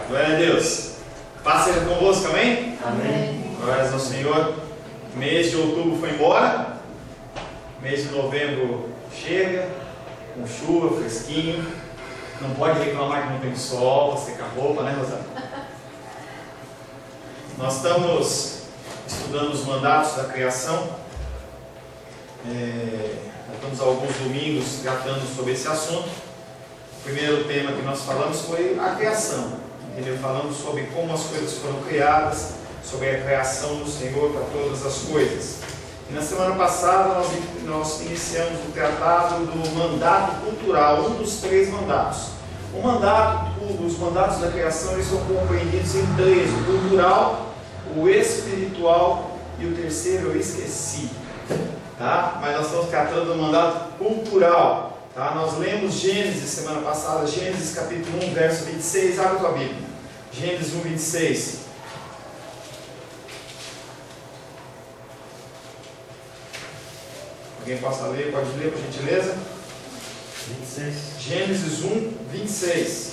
Glória a Deus. Paz seja convosco, amém? Amém. Glórias ao Senhor. O mês de outubro foi embora. O mês de novembro chega, com chuva, fresquinho. Não pode reclamar que não tem sol, para secar a roupa, né, Rosana? Nós estamos estudando os mandatos da criação. Estamos há alguns domingos tratando sobre esse assunto. O primeiro tema que nós falamos foi a criação. Entendeu? Falamos sobre como as coisas foram criadas, sobre a criação do Senhor para todas as coisas. E na semana passada nós iniciamos o tratado do mandato cultural, um dos 3 mandatos. Os mandatos da criação eles são compreendidos em 3: o cultural, o espiritual e o terceiro eu esqueci. Tá? Mas nós estamos tratando do mandato cultural. Tá? Nós lemos Gênesis semana passada, Gênesis capítulo 1, verso 26. Abre a tua Bíblia. Gênesis 1, 26. Alguém possa ler? Pode ler, por gentileza? 26. Gênesis 1, 26.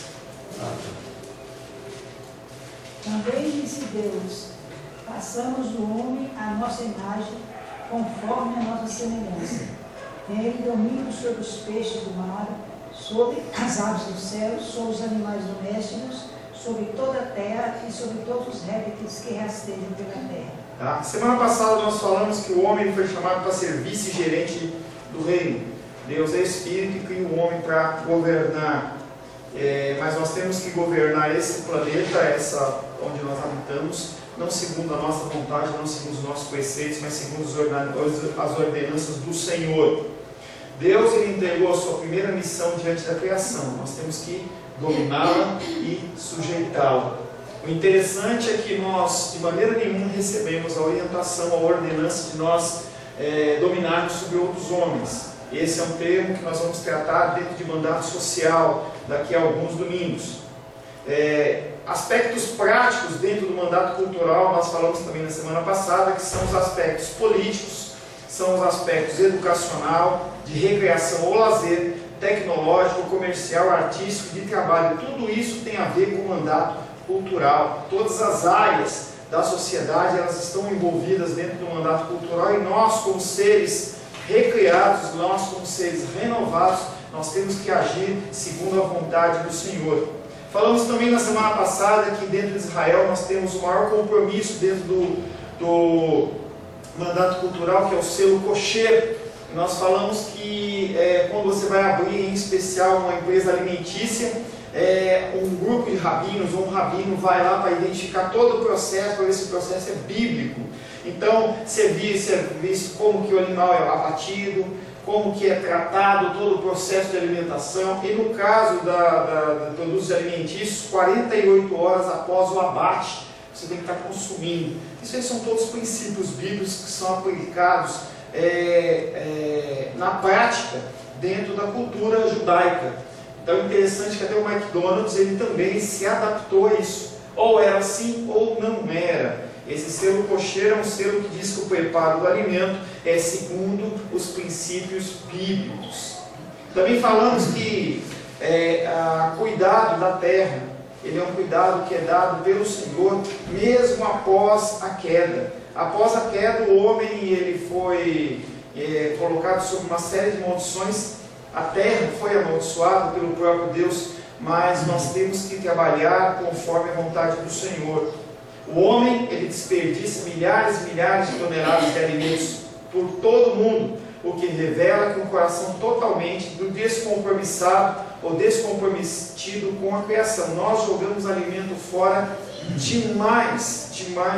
Também disse Deus: façamos do homem a nossa imagem, conforme a nossa semelhança. Tem ele domínio sobre os peixes do mar, sobre as aves do céu, sobre os animais domésticos, sobre toda a terra e sobre todos os répteis que rastejam pela terra. Tá? Semana passada nós falamos que o homem foi chamado para ser vice-gerente do reino. Deus é Espírito e cria o homem para governar. Mas nós temos que governar esse planeta, onde nós habitamos, não segundo a nossa vontade, não segundo os nossos preceitos, mas segundo as ordenanças do Senhor. Deus ele entregou a sua primeira missão diante da criação. Nós temos que dominá-la e sujeitá-la. O interessante é que nós, de maneira nenhuma, recebemos a orientação, a ordenança de nós dominarmos sobre outros homens. Esse é um termo que nós vamos tratar dentro de mandato social daqui a alguns domingos. Aspectos práticos dentro do mandato cultural, nós falamos também na semana passada, que são os aspectos políticos, são os aspectos educacional, de recreação ou lazer, tecnológico, comercial, artístico, de trabalho. Tudo isso tem a ver com o mandato cultural. Todas as áreas da sociedade elas estão envolvidas dentro do mandato cultural e nós, como seres recriados, nós, como seres renovados, nós temos que agir segundo a vontade do Senhor. Falamos também na semana passada que dentro de Israel nós temos o maior compromisso dentro do mandato cultural, que é o selo kosher. Nós falamos que quando você vai abrir, em especial, uma empresa alimentícia, um grupo de rabinos ou um rabino vai lá para identificar todo o processo, para ver se o processo é bíblico. Então, ser visto como que o animal é abatido, como que é tratado todo o processo de alimentação. E no caso dos produtos alimentícios, 48 horas após o abate, você tem que estar consumindo. Isso aí são todos princípios bíblicos que são aplicados na prática dentro da cultura judaica. Então é interessante que até o McDonald's ele também se adaptou a isso. Ou era assim ou não era. Esse selo kosher é um selo que diz que o preparo do alimento é segundo os princípios bíblicos. Também falamos que cuidado da terra, ele é um cuidado que é dado pelo Senhor mesmo após a queda. Após a queda, o homem ele foi colocado sob uma série de maldições. A terra foi amaldiçoada pelo próprio Deus, mas nós temos que trabalhar conforme a vontade do Senhor. O homem ele desperdiça milhares e milhares de toneladas de alimentos por todo o mundo, o que revela que um coração totalmente descompromissado ou descomprometido com a criação. Nós jogamos alimento fora demais.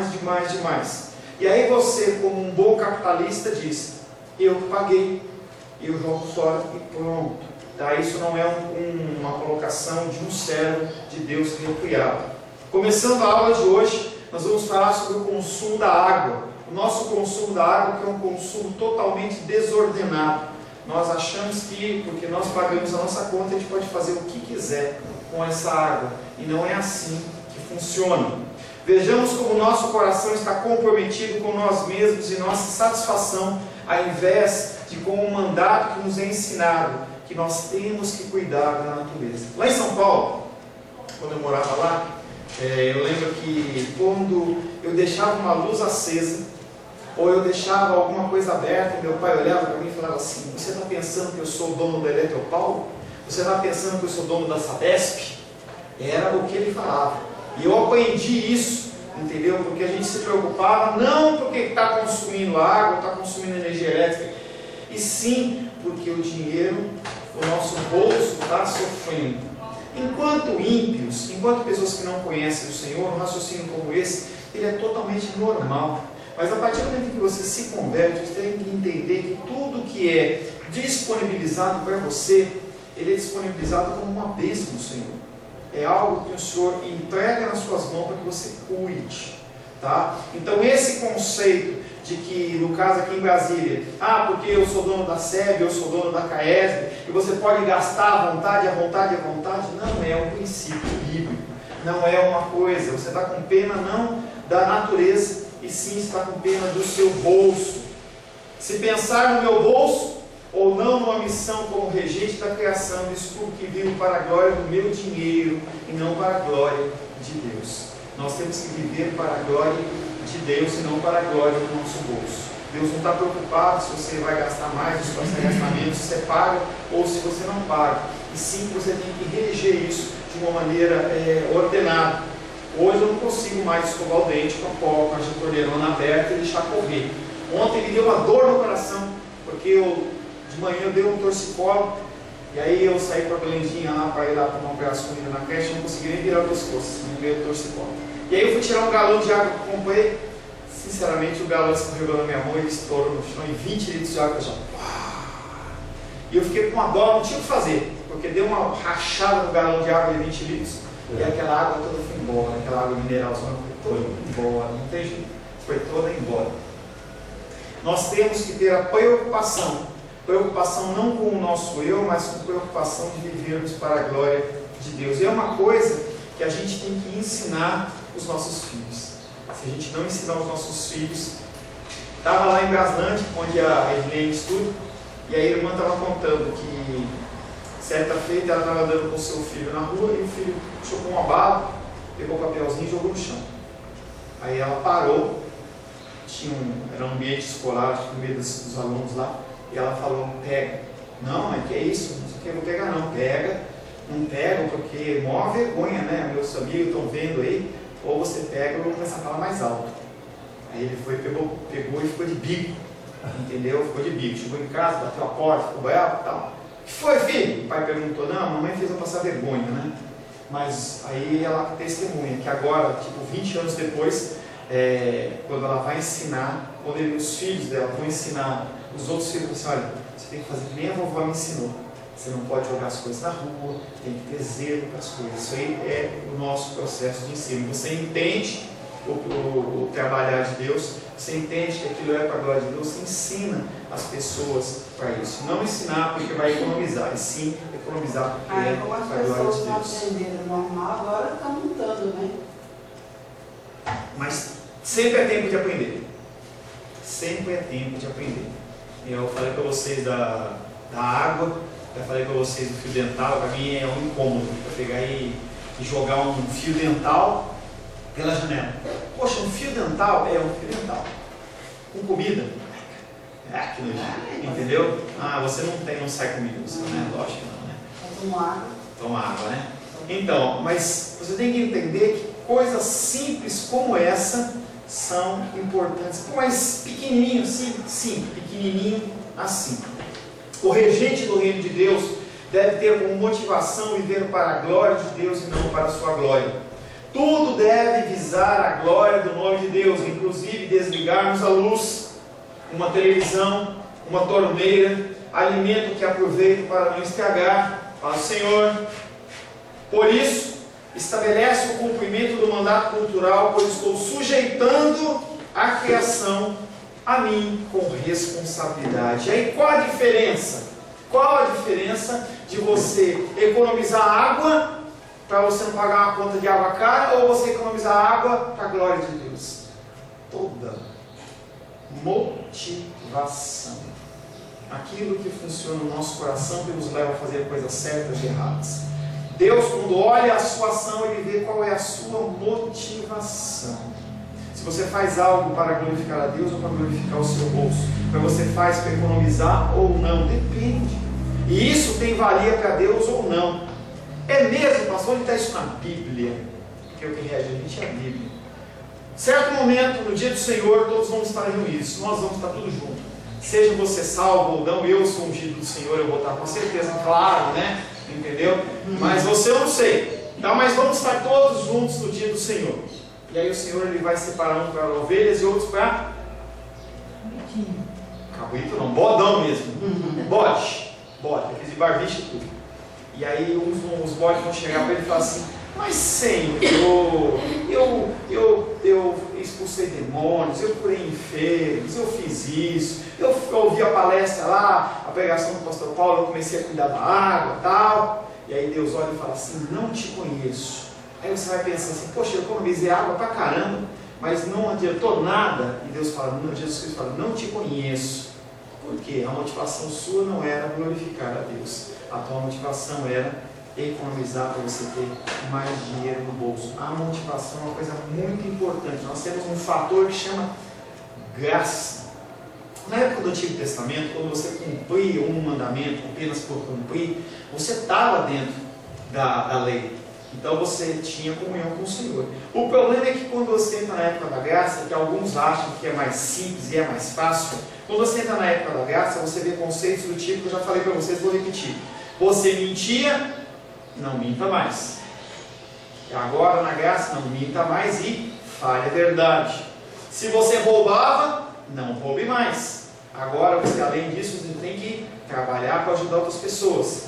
E aí você, como um bom capitalista, diz: eu paguei, eu jogo fora e pronto. Tá? Isso não é uma colocação de um servo de Deus que é criado. Começando a aula de hoje, nós vamos falar sobre o consumo da água. O nosso consumo da água que é um consumo totalmente desordenado. Nós achamos que, porque nós pagamos a nossa conta, a gente pode fazer o que quiser com essa água. E não é assim que funciona. Vejamos como o nosso coração está comprometido com nós mesmos e nossa satisfação, ao invés de com o mandato que nos é ensinado, que nós temos que cuidar da natureza. Lá em São Paulo, quando eu morava lá, Eu lembro que quando eu deixava uma luz acesa, ou eu deixava alguma coisa aberta, meu pai olhava para mim e falava assim: você está pensando que eu sou o dono da Eletropaulo? Você está pensando que eu sou dono da Sabesp? Era o que ele falava. E eu aprendi isso, entendeu? Porque a gente se preocupava não porque está consumindo água, está consumindo energia elétrica, e sim porque o dinheiro, o nosso bolso está sofrendo. Enquanto ímpios, enquanto pessoas que não conhecem o Senhor, um raciocínio como esse, ele é totalmente normal. Mas a partir do momento que você se converte, você tem que entender que tudo que é disponibilizado para você, ele é disponibilizado como uma bênção do Senhor. É algo que o Senhor entrega nas suas mãos para que você cuide. Tá? Então esse conceito de que, no caso aqui em Brasília, porque eu sou dono da SEB, eu sou dono da CAESB, e você pode gastar à vontade, não é um princípio bíblico, não é uma coisa. Você está com pena não da natureza, e sim está com pena do seu bolso. Se pensar no meu bolso, ou não numa missão como regente da criação, desculpe que vivo para a glória do meu dinheiro, e não para a glória de Deus. Nós temos que viver para a glória de Deus e não para a glória do nosso bolso. Deus não está preocupado se você vai gastar mais, se você vai gastar menos, se você paga ou se você não paga. E sim, você tem que reger isso de uma maneira ordenada. Hoje eu não consigo mais escovar o dente com a torneirona aberta e deixar correr. Ontem me deu uma dor no coração, porque de manhã eu dei um torcicolo, e aí eu saí com a Glendinha lá para ir lá tomar um pedaço de comida na creche, não consegui nem virar o pescoço, no meio do torcicolo. E aí eu fui tirar um galão de água que eu comprei. Sinceramente, o galão escorregou na minha mão e estourou no chão, e 20 litros de água já. E eu fiquei com uma dó, não tinha o que fazer, porque deu uma rachada no galão de água de 20 litros, e aquela água toda foi embora, aquela água mineralzona foi toda embora, não tem jeito, foi toda embora. Nós temos que ter a preocupação não com o nosso eu, mas com preocupação de vivermos para a glória de Deus. E é uma coisa que a gente tem que ensinar os nossos filhos. Se a gente não ensinar os nossos filhos, estava lá em Braslândia, onde a Edilene estuda, e a irmã estava contando que certa feita ela estava andando com o seu filho na rua, e o filho chocou uma bala, pegou o papelzinho e jogou no chão. Aí ela parou, era um ambiente escolar, no meio dos alunos lá, e ela falou: pega. Não, é que é isso, não sei o que, eu vou pegar não. Pega, não pega, porque maior vergonha, né? Meus amigos estão vendo aí. Ou você pega, ou eu vou começar a falar mais alto. Aí ele pegou e ficou de bico, entendeu? Ficou de bico, chegou em casa, bateu a porta, ficou bravo e tal. O que foi, filho? O pai perguntou: não, a mamãe fez eu passar vergonha, né? Mas aí ela testemunha que agora, 20 anos depois, quando ela vai ensinar, quando os filhos dela vão ensinar os outros filhos, assim: olha, você tem que fazer que nem a vovó me ensinou. Você não pode jogar as coisas na rua, tem que ter zelo para as coisas. Isso aí é o nosso processo de ensino. Você entende o trabalhar de Deus, você entende que aquilo é para a glória de Deus, você ensina as pessoas para isso. Não ensinar porque vai economizar, e sim economizar porque é para a glória de Deus. As pessoas não aprenderam normal, agora estão mudando, né? Mas sempre é tempo de aprender. Sempre é tempo de aprender. Eu falei para vocês da água. Já falei para vocês do fio dental. Para mim é um incômodo para pegar e jogar um fio dental pela janela. Poxa, um fio dental é um fio dental. Com comida, que nojo, entendeu? Você não sai comigo, você não é, lógico que não, né? Tomar água. Toma água, né? Então, mas você tem que entender que coisas simples como essa são importantes. Mas pequenininho assim, sim, pequenininho assim. O regente do reino de Deus deve ter como motivação viver para a glória de Deus e não para a sua glória. Tudo deve visar a glória do nome de Deus, inclusive desligarmos a luz, uma televisão, uma torneira, alimento que aproveito para não estragar. Fala: Senhor, por isso, estabelece o cumprimento do mandato cultural, pois estou sujeitando a criação a mim com responsabilidade. Aí qual a diferença? Qual a diferença de você economizar água para você não pagar uma conta de água cara, ou você economizar água para a glória de Deus? Toda motivação. Aquilo que funciona no nosso coração, que nos leva a fazer coisas certas e erradas. Deus, quando olha a sua ação, Ele vê qual é a sua motivação. Se você faz algo para glorificar a Deus ou para glorificar o seu bolso, para você faz para economizar ou não, depende. E isso tem valia para Deus ou não. É mesmo, pastor, onde está isso na Bíblia? Porque o que rege a gente é a Bíblia. Certo momento, no dia do Senhor, todos vamos estar reunidos, nós vamos estar todos juntos. Seja você salvo ou não, eu sou ungido do Senhor, eu vou estar com certeza, claro, né? Entendeu? Mas você eu não sei. Tá? Mas vamos estar todos juntos no dia do Senhor. E aí o Senhor ele vai separar um para ovelhas e outros para cabrito não, bodão mesmo. Bode, aqueles de barbicha e tudo. E aí os bodes vão chegar para ele e falar assim: mas Senhor, eu expulsei demônios, eu curei enfermos, eu fiz isso, eu ouvi a palestra lá, a pregação do pastor Paulo, eu comecei a cuidar da água e tal. E aí Deus olha e fala assim: não te conheço. Aí você vai pensar assim: poxa, eu economizei água pra caramba, mas não adiantou nada. E Deus fala, Jesus Cristo fala: não te conheço. Por quê? A motivação sua não era glorificar a Deus. A tua motivação era economizar para você ter mais dinheiro no bolso. A motivação é uma coisa muito importante. Nós temos um fator que chama graça. Na época do Antigo Testamento, quando você cumpria um mandamento apenas por cumprir, você estava dentro da lei. Então você tinha comunhão com o Senhor. O problema é que quando você entra na época da graça, que alguns acham que é mais simples e é mais fácil, quando você entra na época da graça, você vê conceitos do tipo que eu já falei para vocês, vou repetir. Você mentia, não minta mais. Agora na graça, não minta mais e fale a verdade. Se você roubava, não roube mais. Agora você, além disso, você tem que trabalhar para ajudar outras pessoas.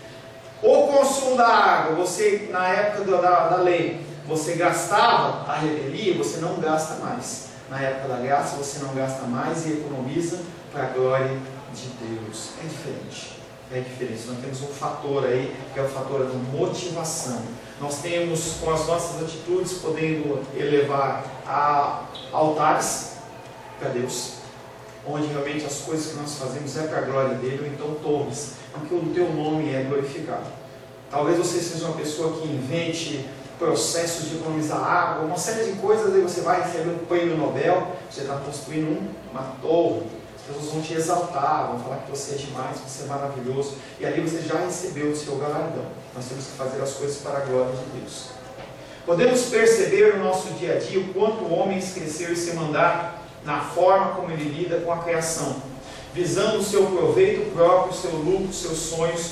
O consumo da água, você na época da lei, você gastava a revelia, você não gasta mais. Na época da graça, você não gasta mais e economiza para a glória de Deus. É diferente. É diferente. Nós temos um fator aí, que é o fator da motivação. Nós temos, com as nossas atitudes, podendo elevar a altares para Deus, onde realmente as coisas que nós fazemos é para a glória dele, ou então torres, porque o teu nome é glorificado. Talvez você seja uma pessoa que invente processos de economizar água, uma série de coisas, aí você vai receber um prêmio Nobel, você está construindo uma torre, as pessoas vão te exaltar, vão falar que você é demais, que você é maravilhoso, e ali você já recebeu o seu galardão. Nós temos que fazer as coisas para a glória de Deus. Podemos perceber no nosso dia a dia o quanto o homem cresceu e se mandar na forma como ele lida com a criação, visando o seu proveito próprio, o seu lucro, os seus sonhos,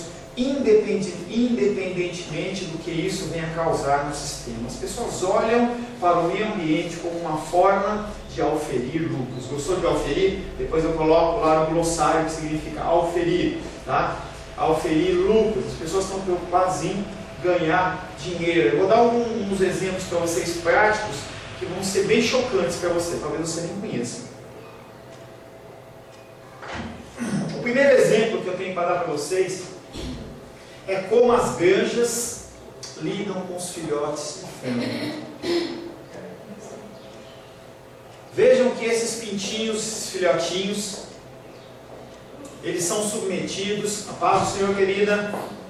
independentemente do que isso venha causar no sistema. As pessoas olham para o meio ambiente como uma forma de auferir lucros. Gostou de auferir? Depois eu coloco lá no glossário que significa auferir, tá? Auferir lucros. As pessoas estão preocupadas em ganhar dinheiro. Eu vou dar uns exemplos para vocês práticos que vão ser bem chocantes para você, talvez você nem conheça. O primeiro exemplo que eu tenho para dar para vocês é como as granjas lidam com os filhotes de frango. Vejam que esses pintinhos, esses filhotinhos, eles são submetidos, a paz do Senhor, querida.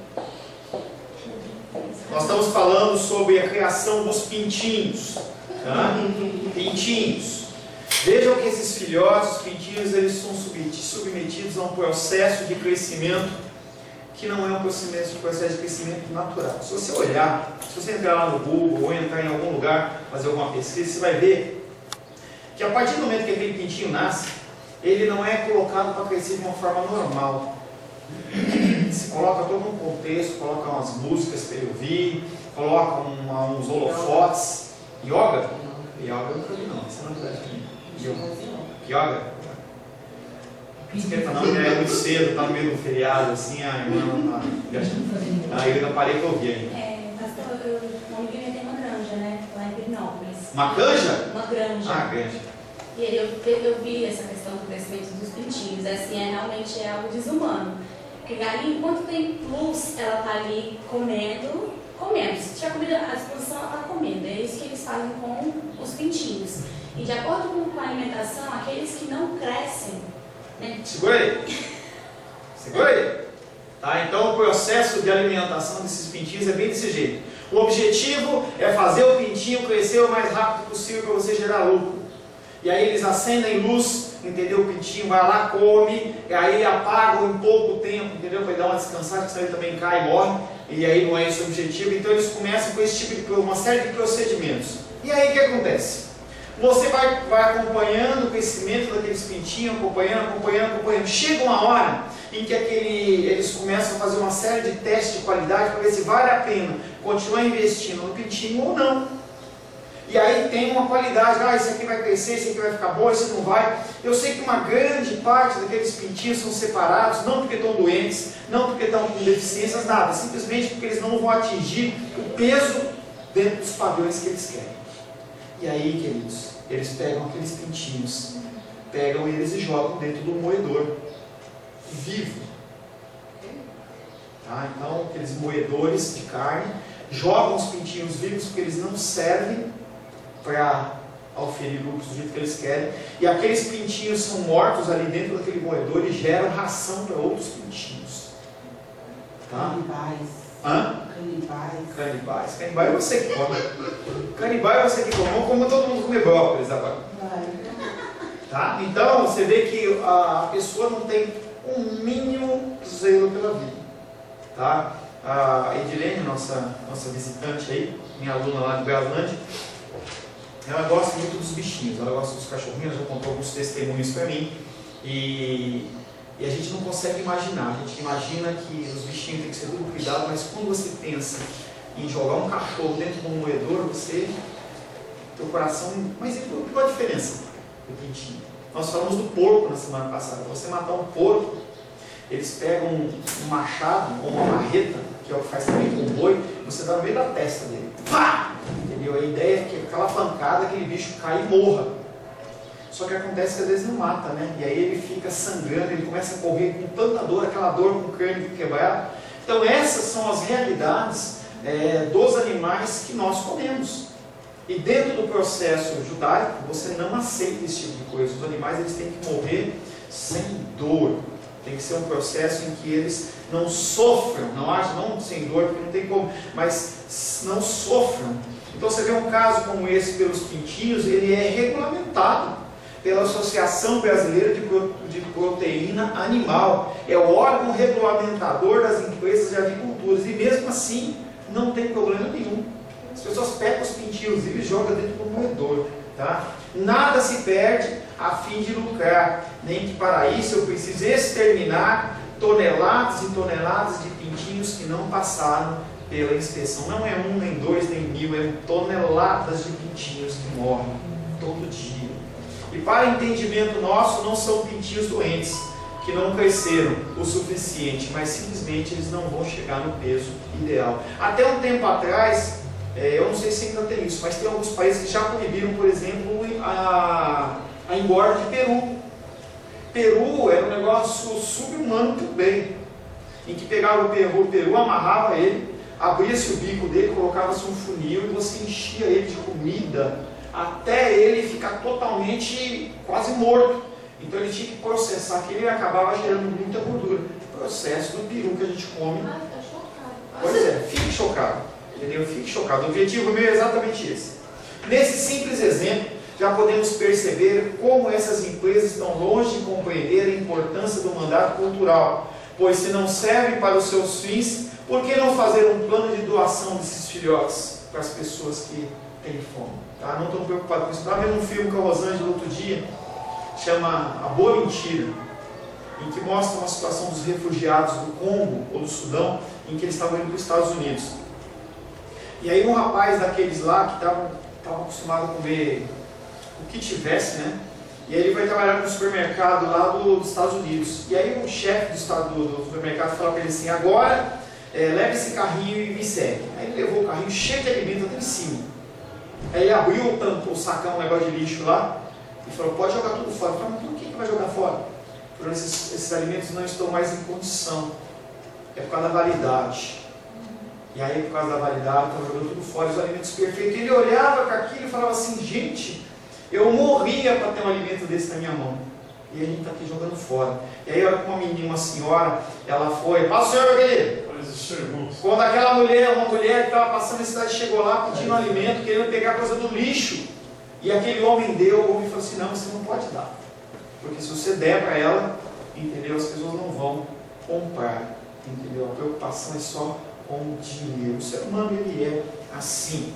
Nós estamos falando sobre a criação dos pintinhos, tá? Pintinhos. Vejam que esses filhotes, os pintinhos, eles são submetidos a um processo de crescimento que não é um processo de crescimento natural. Se você olhar, se você entrar lá no Google ou entrar em algum lugar, fazer alguma pesquisa, você vai ver que a partir do momento que aquele pintinho nasce, ele não é colocado para crescer de uma forma normal. Se coloca todo um contexto, coloca umas músicas para ele ouvir, coloca uns holofotes. Yoga? Yoga eu nunca vi não, isso é novidade para mim. Yoga? Esquenta não, porque é muito cedo, está no meio do feriado, assim, a irmã está viajando. Aí eu parei para ouvir ainda. Pastor, o nome tem uma granja, né? Lá em Pirinópolis. Uma canja? Uma granja. Ah, granja. E aí eu vi essa questão do crescimento dos pintinhos, assim, realmente é algo desumano. Porque a galinha, enquanto tem luz, ela está ali comendo. Se tiver comida à disposição, ela está comendo. É isso que eles fazem com os pintinhos. E de acordo com a alimentação, aqueles que não crescem, né? Segura aí. Tá? Então o processo de alimentação desses pintinhos é bem desse jeito. O objetivo é fazer o pintinho crescer o mais rápido possível para você gerar lucro. E aí eles acendem luz, entendeu? O pintinho vai lá, come, e aí apagam em pouco tempo, entendeu? Para dar uma descansada, porque senão ele também cai e morre. E aí não é esse o objetivo. Então eles começam com esse tipo de uma série de procedimentos. E aí o que acontece? Você vai acompanhando o crescimento daqueles pintinhos, acompanhando. Chega uma hora em que eles começam a fazer uma série de testes de qualidade para ver se vale a pena continuar investindo no pintinho ou não. E aí tem uma qualidade, esse aqui vai crescer, esse aqui vai ficar bom, esse não vai. Eu sei que uma grande parte daqueles pintinhos são separados, não porque estão doentes, não porque estão com deficiências, nada, simplesmente porque eles não vão atingir o peso dentro dos padrões que eles querem. E aí, queridos, eles pegam aqueles pintinhos, pegam eles e jogam dentro do moedor, vivo. Tá? Então, aqueles moedores de carne, jogam os pintinhos vivos porque eles não servem para oferir lucros do jeito que eles querem. E aqueles pintinhos são mortos ali dentro daquele moedor e geram ração para outros pintinhos. Tá? Canibais. Canibais é você que come. Canibais é você que come. Como todo mundo come brócolis agora. Tá? Então você vê que a pessoa não tem um mínimo zelo pela vida. Tá? A Edilene, nossa visitante aí, minha aluna lá de Braslândia, ela gosta muito dos bichinhos, ela gosta dos cachorrinhos, ela já contou alguns testemunhos para mim. E a gente não consegue imaginar, a gente imagina que os bichinhos têm que ser tudo cuidado, mas quando você pensa em jogar um cachorro dentro de um moedor, teu coração... Mas qual a diferença do pintinho? Nós falamos do porco na semana passada. Para você matar um porco, eles pegam um machado ou uma marreta, que é o que faz também com o boi, você dá no meio da testa dele. Pá! Entendeu? A ideia é que aquela pancada, aquele bicho cai e morra. Só que acontece que às vezes não mata, né? E aí ele fica sangrando, ele começa a correr com tanta dor, aquela dor com o crânio quebrado. Então essas são as realidades dos animais que nós comemos. E dentro do processo judaico, você não aceita esse tipo de coisa. Os animais eles têm que morrer sem dor. Tem que ser um processo em que eles não sofram, não sem dor, porque não tem como, mas não sofram. Então você vê um caso como esse pelos pintinhos, ele é regulamentado pela Associação Brasileira de Proteína Animal. É o órgão regulamentador das empresas de avicultura. E mesmo assim, não tem problema nenhum. As pessoas pegam os pintinhos e jogam dentro do moedor. Tá? Nada se perde a fim de lucrar. Nem que para isso eu preciso exterminar toneladas e toneladas de pintinhos que não passaram pela inspeção. Não é um, nem dois, nem mil, é toneladas de pintinhos que morrem todo dia. E para entendimento nosso, não são pintinhos doentes, que não cresceram o suficiente, mas simplesmente eles não vão chegar no peso ideal. Até um tempo atrás, eu não sei se ainda tem isso, mas tem alguns países que já proibiram, por exemplo, a engorda de peru. Peru era um negócio subhumano também, em que pegava o peru, amarrava ele, abria-se o bico dele, colocava-se um funil e você enchia ele de comida, até ele ficar totalmente quase morto. Então ele tinha que processar aquilo e acabava gerando muita gordura. Processo do peru que a gente come. Tá chocado. Pois é, fique chocado. Entendeu? Fique chocado. O objetivo meu é exatamente esse. Nesse simples exemplo, já podemos perceber como essas empresas estão longe de compreender a importância do mandato cultural. Pois se não servem para os seus fins, por que não fazer um plano de doação desses filhotes para as pessoas que têm fome? Tá? Não estou preocupado com isso. Estava vendo um filme com a Rosângela outro dia, chama A Boa Mentira, em que mostra uma situação dos refugiados do Congo ou do Sudão, em que eles estavam indo para os Estados Unidos. E aí um rapaz daqueles lá que estava acostumado a comer o que tivesse, né? E aí ele vai trabalhar no supermercado lá dos Estados Unidos. E aí o chefe do supermercado fala para ele assim: agora leve esse carrinho e me segue. Aí ele levou o carrinho cheio de alimento até em cima. Aí ele abriu o sacão, um negócio de lixo lá, e falou: pode jogar tudo fora. Ele falou: mas por que vai jogar fora? Porque esses alimentos não estão mais em condição. É por causa da validade. E aí, por causa da validade, estava jogando tudo fora, os alimentos perfeitos. Ele olhava para aquilo e falava assim: gente, eu morria para ter um alimento desse na minha mão. E a gente está aqui jogando fora. E aí, olha como uma senhora, ela foi, passa o senhor, meu querido. Quando aquela mulher, uma mulher que estava passando na cidade, chegou lá pedindo alimento, querendo pegar coisa do lixo. E aquele homem deu, o homem falou assim, não, você não pode dar. Porque se você der para ela, entendeu? As pessoas não vão comprar. Entendeu? A preocupação é só com o dinheiro. O ser humano, ele é assim.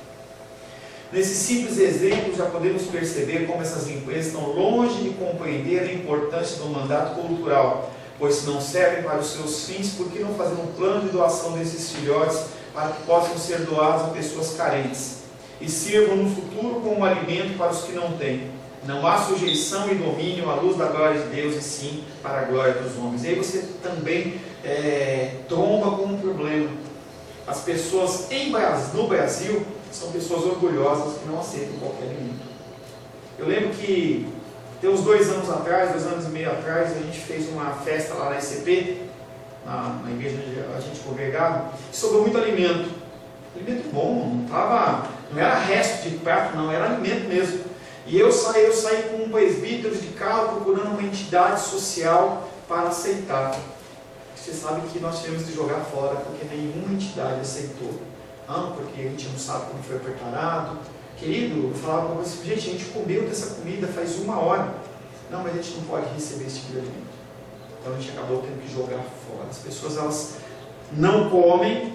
Nesses simples exemplos já podemos perceber como essas empresas estão longe de compreender a importância do mandato cultural, pois se não servem para os seus fins, por que não fazer um plano de doação desses filhotes para que possam ser doados a pessoas carentes e sirvam no futuro como alimento para os que não têm? Não há sujeição e domínio à luz da glória de Deus, e sim para a glória dos homens. E aí você também tromba com um problema. As pessoas no Brasil são pessoas orgulhosas que não aceitam qualquer alimento. Eu lembro que tem uns 2 anos atrás, 2 anos e meio atrás, a gente fez uma festa lá na ECP, na igreja onde a gente congregava, e sobrou muito alimento. Alimento bom, não era resto de prato, não, era alimento mesmo. E eu saí com um presbítero de carro procurando uma entidade social para aceitar. Você sabe que nós tivemos que jogar fora porque nenhuma entidade aceitou. Porque a gente não sabe como foi preparado. Querido, eu falava para você, gente, a gente comeu dessa comida faz 1 hora. Não, mas a gente não pode receber esse tipo de alimento. Então a gente acabou tendo que jogar fora. As pessoas, elas não comem,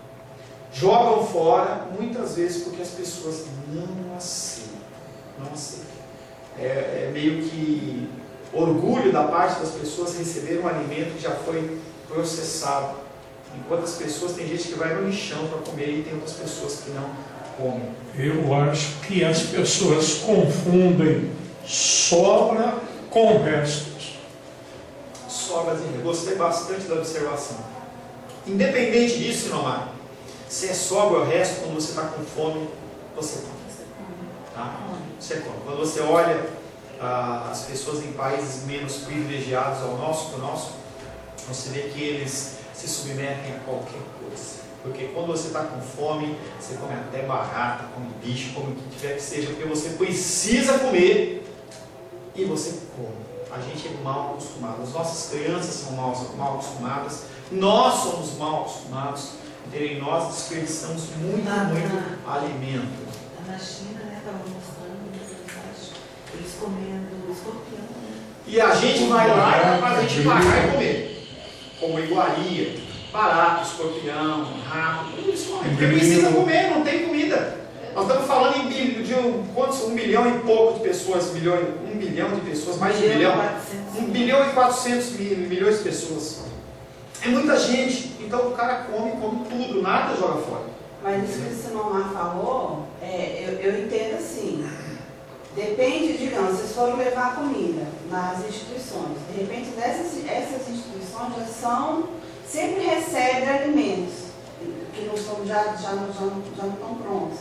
jogam fora, muitas vezes porque as pessoas não aceitam. Não aceitam. É meio que orgulho da parte das pessoas receber um alimento que já foi processado. Enquanto as pessoas, tem gente que vai no lixão para comer e tem outras pessoas que não comem. Eu acho que as pessoas confundem sobra com restos. Sobras e restos. Gostei bastante da observação. Independente disso, Nomar, se é sobra ou resto, quando você está com fome, você come. Tá? Você come. Quando você olha as pessoas em países menos privilegiados ao nosso, você vê que eles se submetem a qualquer coisa. Porque quando você está com fome, você come até barata, come bicho, come o que tiver que seja, porque você precisa comer e você come. A gente é mal acostumado. As nossas crianças são mal acostumadas, nós somos mal acostumados, e nós desperdiçamos muito alimento. Na China, estava mostrando eles comendo escorpião. E a gente vai lá e faz a gente pagar e comer. Como iguaria, barato, escorpião, rato, tudo isso come. Porque precisa comer, não tem comida. Nós estamos falando de 1 milhão e pouco de pessoas, 1 milhão de pessoas, mais de 1 milhão. 1 bilhão e 400 milhões de pessoas. É muita gente. Então o cara come tudo, nada joga fora. Mas isso que o senhor falou, eu entendo assim. Depende, digamos, vocês foram levar comida nas instituições. De repente, essas instituições sempre recebem alimentos que não estão, já não estão prontos.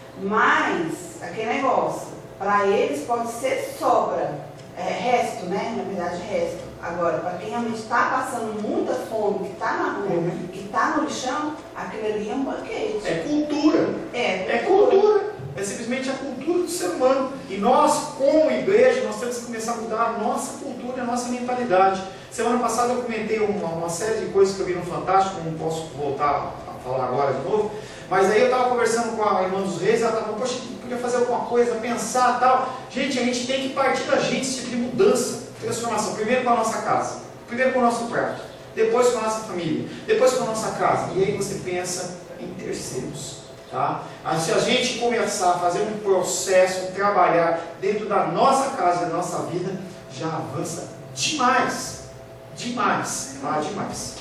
Mas, aquele negócio, para eles pode ser sobra, resto, né? Na verdade, resto. Agora, para quem realmente está passando muita fome, que está na rua, que está no lixão, aquilo ali é um banquete. É cultura. É cultura. É simplesmente a cultura do ser humano. E nós, como igreja, nós temos que começar a mudar a nossa cultura, a nossa mentalidade. Semana passada eu comentei uma série de coisas que eu vi no Fantástico, não posso voltar a falar agora de novo, mas aí eu estava conversando com a irmã dos Reis, ela estava falando, poxa, podia fazer alguma coisa, pensar e tal. Gente, a gente tem que partir da gente, esse tipo de mudança, transformação. Primeiro com a nossa casa, primeiro com o nosso prato, depois com a nossa família, depois com a nossa casa. E aí você pensa em terceiros. Tá? Se a gente começar a fazer um processo, trabalhar dentro da nossa casa, da nossa vida, já avança demais. Demais. Tá? Demais.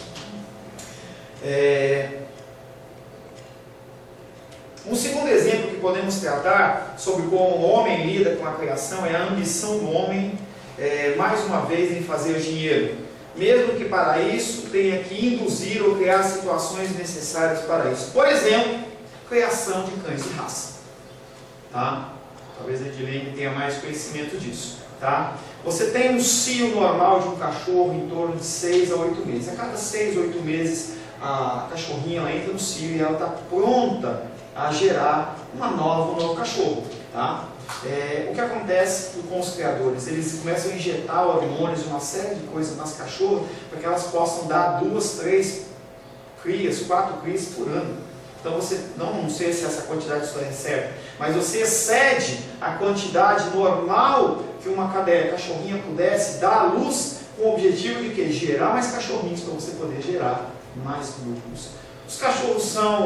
Um segundo exemplo que podemos tratar sobre como o homem lida com a criação é a ambição do homem, mais uma vez, em fazer dinheiro. Mesmo que para isso tenha que induzir ou criar situações necessárias para isso. Por exemplo, criação de cães de raça. Tá? Talvez a Edilene tenha mais conhecimento disso. Tá? Você tem um cio normal de um cachorro em torno de 6 a 8 meses. A cada 6 a 8 meses, a cachorrinha ela entra no cio e ela está pronta a gerar um novo cachorro. Tá? O que acontece com os criadores? Eles começam a injetar hormônios, uma série de coisas nas cachorras, para que elas possam dar 2, 3 crias, 4 crias por ano. Então você, não sei se essa quantidade é certa, mas você excede a quantidade normal que uma cachorrinha pudesse dar à luz, com o objetivo de que? Gerar mais cachorrinhos para você poder gerar mais grupos. Os cachorros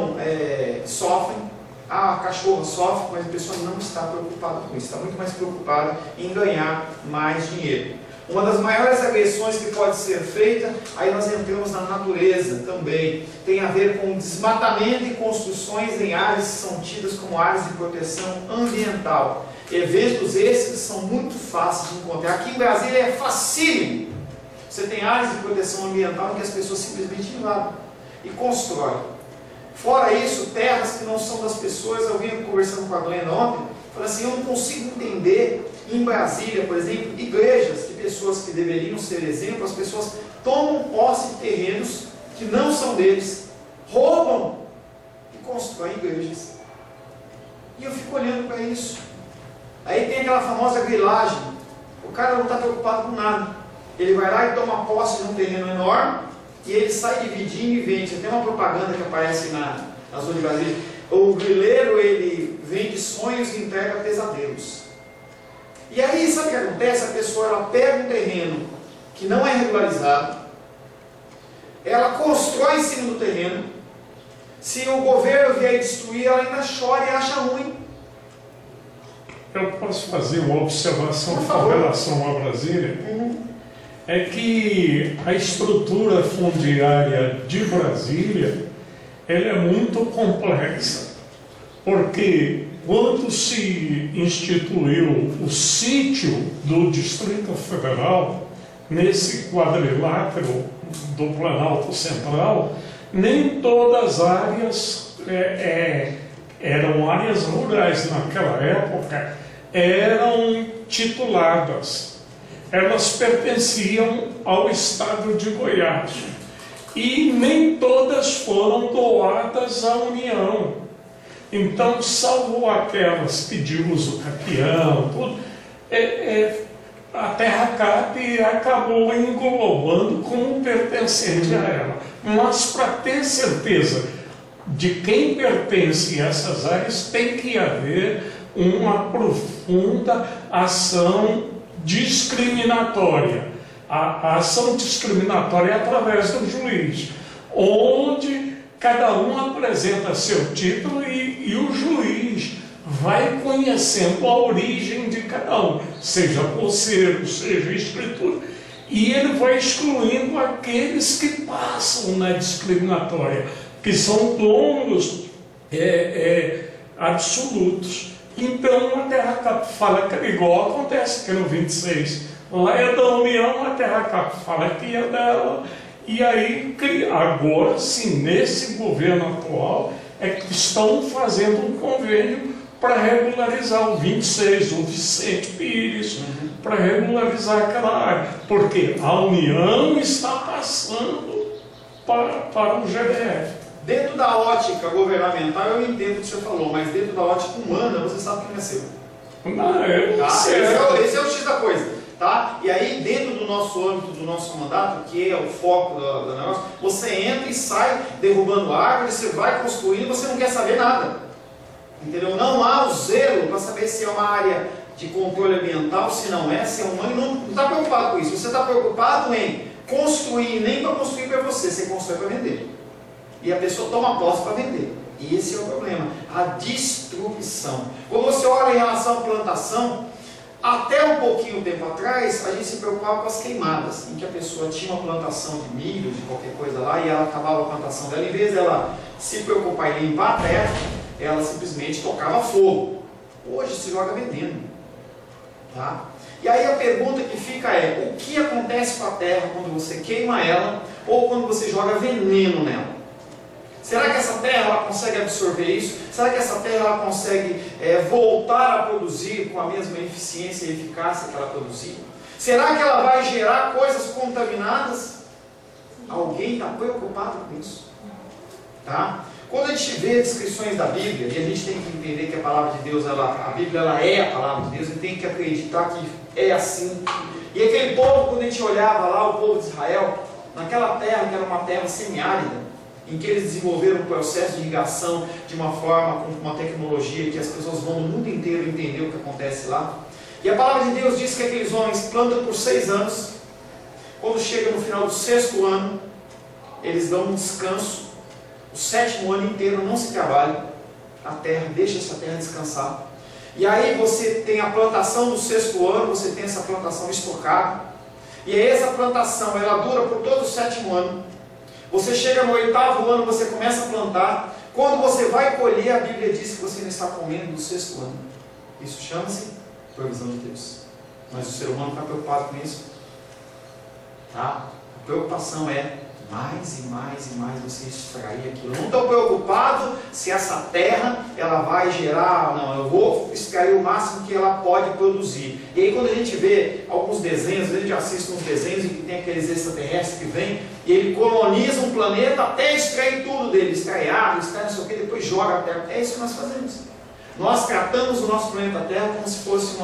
sofrem, a cachorra sofre, mas a pessoa não está preocupada com isso, está muito mais preocupada em ganhar mais dinheiro. Uma das maiores agressões que pode ser feita, aí nós entramos na natureza também, tem a ver com desmatamento e construções em áreas que são tidas como áreas de proteção ambiental. Eventos esses que são muito fáceis de encontrar. Aqui em Brasília é facílimo. Você tem áreas de proteção ambiental em que as pessoas simplesmente invadem e constroem. Fora isso, terras que não são das pessoas. Eu vinha conversando com a Glenda ontem, falei assim, eu não consigo entender em Brasília, por exemplo, igrejas de pessoas que deveriam ser exemplo, as pessoas tomam posse de terrenos que não são deles, roubam e constroem igrejas. E eu fico olhando para isso. Aí tem aquela famosa grilagem, o cara não está preocupado com nada, ele vai lá e toma posse de um terreno enorme, e ele sai dividindo e vende. Tem uma propaganda que aparece nas ruas de Brasília. O grileiro, ele vende sonhos e entrega pesadelos. E aí, sabe o que acontece? A pessoa, ela pega um terreno que não é regularizado, ela constrói em cima do terreno. Se o governo vier destruir, ela ainda chora e acha ruim. Eu posso fazer uma observação com relação a Brasília? É que a estrutura fundiária de Brasília, ela é muito complexa, porque quando se instituiu o sítio do Distrito Federal, nesse quadrilátero do Planalto Central, nem todas as áreas eram áreas rurais naquela época, eram tituladas. Elas pertenciam ao estado de Goiás e nem todas foram doadas à União. Então, salvo aquelas que de uso capião, tudo, a Terra Cap acabou englobando como pertencente a ela. Mas para ter certeza de quem pertence a essas áreas, tem que haver uma profunda ação discriminatória. A ação discriminatória é através do juiz, onde cada um apresenta seu título e o juiz vai conhecendo a origem de cada um, seja poceiro, seja escritura, e ele vai excluindo aqueles que passam na discriminatória, que são donos absolutos. Então a Terra Cap fala que igual acontece aqui no 26, lá é da União, a Terra Cap fala que é dela, e aí agora sim, nesse governo atual, é que estão fazendo um convênio para regularizar o 26, o Vicente Pires, para regularizar aquela área, porque a União está passando para o GBF. Dentro da ótica governamental, eu entendo o que você falou, mas dentro da ótica humana, você sabe que não é seu. Esse é o X da coisa. Tá? E aí, dentro do nosso âmbito, do nosso mandato, que é o foco do negócio, você entra e sai derrubando árvores, você vai construindo, você não quer saber nada. Entendeu? Não há o zelo para saber se é uma área de controle ambiental, se não é, se é humano, não está preocupado com isso. Você está preocupado em construir, nem para construir para você constrói para vender. E a pessoa toma posse para vender. E esse é o problema, a destruição. Quando você olha em relação à plantação, até um pouquinho tempo atrás, a gente se preocupava com as queimadas, em que a pessoa tinha uma plantação de milho, de qualquer coisa lá, e ela acabava a plantação dela, em vez dela se preocupar em limpar a terra, ela simplesmente tocava fogo. Hoje se joga veneno. Tá? E aí a pergunta que fica é, o que acontece com a terra quando você queima ela, ou quando você joga veneno nela? Será que essa terra ela consegue absorver isso? Será que essa terra ela consegue voltar a produzir com a mesma eficiência e eficácia que ela produzia? Será que ela vai gerar coisas contaminadas? Alguém está preocupado com isso? Tá? Quando a gente vê descrições da Bíblia, e a gente tem que entender que a palavra de Deus, a Bíblia ela é a palavra de Deus, e tem que acreditar que é assim. E aquele povo, quando a gente olhava lá, o povo de Israel, naquela terra que era uma terra semiárida, em que eles desenvolveram um processo de irrigação de uma forma, com uma tecnologia que as pessoas vão no mundo inteiro entender o que acontece lá. E a palavra de Deus diz que aqueles homens plantam por 6 anos, quando chega no final do 6º ano, eles dão um descanso, o 7º ano inteiro não se trabalha, a terra, deixa essa terra descansar. E aí você tem a plantação do 6º ano, você tem essa plantação estocada, e aí essa plantação, ela dura por todo o 7º ano. Você chega no 8º ano, você começa a plantar. Quando você vai colher, a Bíblia diz que você não está comendo do 6º ano. Isso chama-se provisão de Deus. Mas o ser humano está preocupado com isso. Tá? A preocupação é mais e mais e mais você extrair aquilo. Eu não estou preocupado se essa terra ela vai gerar, não, eu vou extrair o máximo que ela pode produzir. E aí quando a gente vê alguns desenhos, a gente assiste uns desenhos em que tem aqueles extraterrestres que vêm e ele coloniza um planeta até extrair tudo dele, extrai água, extrai não sei o que, depois joga a terra. É isso que nós fazemos. Nós tratamos o nosso planeta Terra como se fosse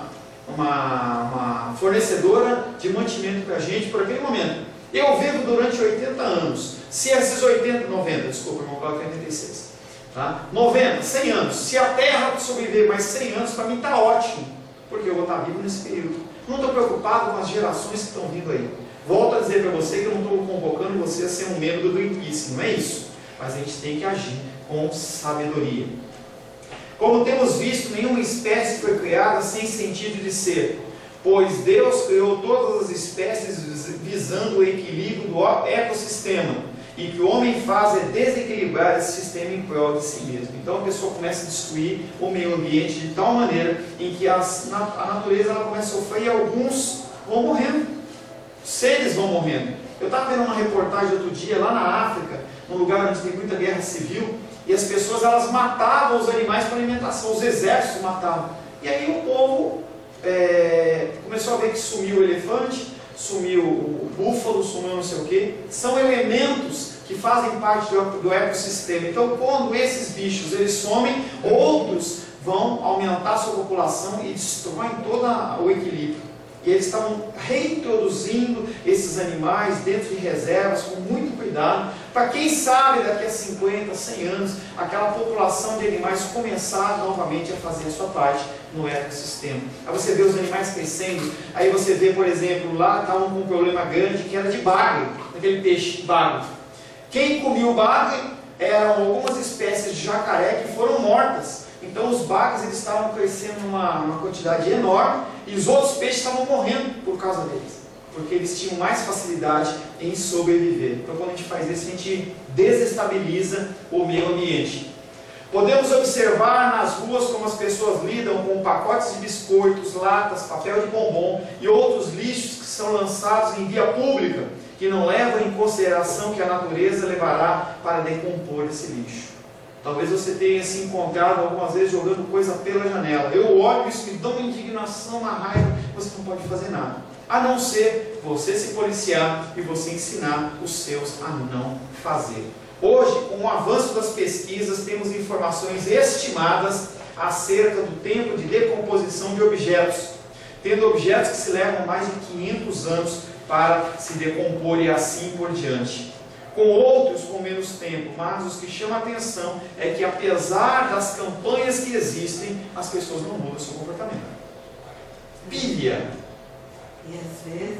uma fornecedora de mantimento para a gente por aquele momento. Eu vivo durante 80 anos. Se esses 90, desculpa, irmão, eu 86. Tá? 90, 100 anos. Se a Terra sobreviver mais 100 anos, para mim está ótimo. Porque eu vou estar vivo nesse período. Não estou preocupado com as gerações que estão vindo aí. Volto a dizer para você que eu não estou convocando você a ser um membro do Greenpeace. Não é isso. Mas a gente tem que agir com sabedoria. Como temos visto, nenhuma espécie foi criada sem sentido de ser. Pois Deus criou todas as espécies visando o equilíbrio do ecossistema. E o que o homem faz é desequilibrar esse sistema em prol de si mesmo. Então a pessoa começa a destruir o meio ambiente de tal maneira em que a natureza ela começa a sofrer e alguns vão morrendo. Seres vão morrendo. Eu estava vendo uma reportagem outro dia lá na África, num lugar onde tem muita guerra civil, e as pessoas elas matavam os animais para alimentação, os exércitos matavam. E aí o povo começou a ver que sumiu o elefante, sumiu o búfalo, sumiu não sei o que. São elementos que fazem parte do ecossistema. Então quando esses bichos eles somem, outros vão aumentar a sua população e destroem todo o equilíbrio. E eles estavam reintroduzindo esses animais dentro de reservas com muito cuidado, para quem sabe daqui a 50, 100 anos, aquela população de animais começar novamente a fazer a sua parte no ecossistema. Aí você vê os animais crescendo, aí você vê, por exemplo, lá estavam com um problema grande que era de bagre, aquele peixe bagre. Quem comia o bagre eram algumas espécies de jacaré que foram mortas. Então os bagres eles estavam crescendo numa quantidade enorme e os outros peixes estavam morrendo por causa deles, porque eles tinham mais facilidade em sobreviver. Então quando a gente faz isso, a gente desestabiliza o meio ambiente. Podemos observar nas ruas como as pessoas lidam com pacotes de biscoitos, latas, papel de bombom e outros lixos que são lançados em via pública, que não levam em consideração que a natureza levará para decompor esse lixo. Talvez você tenha se encontrado algumas vezes jogando coisa pela janela. Eu olho isso, me dá uma indignação, uma raiva, você não pode fazer nada. A não ser você se policiar e você ensinar os seus a não fazer. Hoje, com o avanço das pesquisas, temos informações estimadas acerca do tempo de decomposição de objetos, tendo objetos que se levam mais de 500 anos para se decompor e assim por diante. Com outros com menos tempo, mas os que chamam a atenção é que apesar das campanhas que existem, as pessoas não mudam o seu comportamento. Pilha. E às vezes